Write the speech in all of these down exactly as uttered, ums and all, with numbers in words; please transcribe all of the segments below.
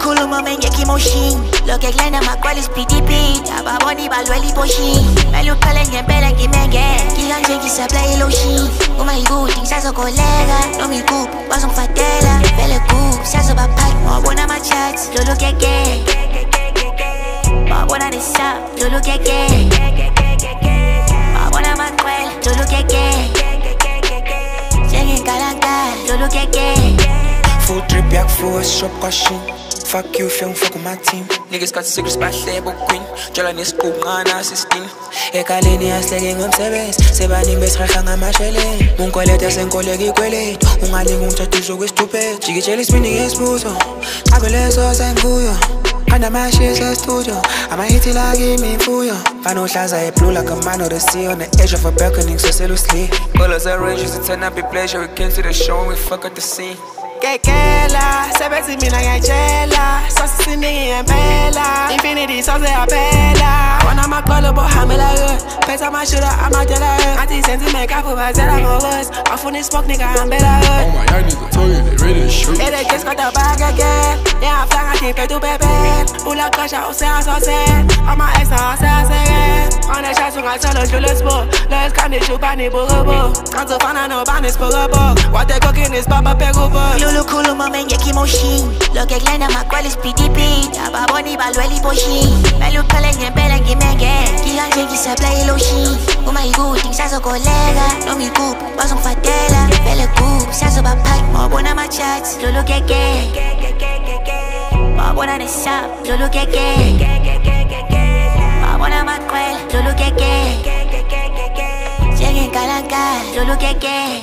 Lulukhuluma mengekho emotion lokho ekulanda magwala isipidipidi ababona ibalwela iposhin mele uqale ngempela ngimenge ngikanje ngisaplay ilotion uma yikude ngisazokoleka noma ikuphi bazongifatela vele kuphi sazobaphathi wabona ama-chats lolu keke wabona nesa lolu keke wabona amaqwela lolu keke njengenkalankala lolu keke. Full drip, yak flow, shop caution. Fuck you, film, fuck with my team. Niggas got secrets, but label queen. Jala is cool, ngana system. Ekaleni aslege ngomsebenzi. Sebani besirha ngamashele. Unkoleta senkoleki kweletu. Ungalinga umthathuzo kwesituphe. Jikijela isipini ngesibuzo. Chakweleso senguyo. Under my shit says studio. I'm a hitty like me fuyo. Fano hlaza e blue like a man of the sea. On the edge of a balcony, so seriously. Colors are ranges to turn up a pleasure. We came to the show and we fuck at the scene. Kekela, sebenzi mina ngiyayitshela Sosi siningi ngempela Infinity soze yaphela Wona amaqolo bohambela good Phetha amashooter amadela good Ngathi senze i-makeup ubazela ngokuzi Bafuna i-smoke nigga hambela good Oh my young nigga told you they ready to shoot They just got the bag again Ngiyafla ngathi mfethu bebel Ulaqasha useyasosen Ama-ex na aseyaseken Oneshathi ungathola udlula isibo Lo esikhandi shubani bukubu Ngazofana nobani isibukubu What they cooking is papa pekubo Lulukhuluma mengekho emotion lokho ekulanda magwala isipidipidi ababona ibalwela iposhin mele uqale ngempela ngimenge ngikanje ngisaplay ilotion uma yikude ngisazokoleka noma ikuphi bazongifatela vele kuphi sazobaphathi wabona ama-chats lolu keke wabona nesa lolu keke wabona amaqwela lolu keke njengenkalankala lolu keke.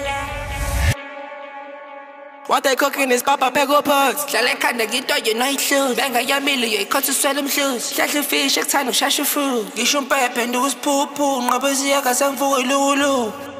What they cooking is papa pego pots. Dlala ekhanda ngito yena ayihluzi benga yamile uyoyikhothi uswele umhluzi hlahla ufishi ekuthanda ushasha ufru ngisho umpephe nduku isiphuphu nqabe ziyaka sengivuka ilulu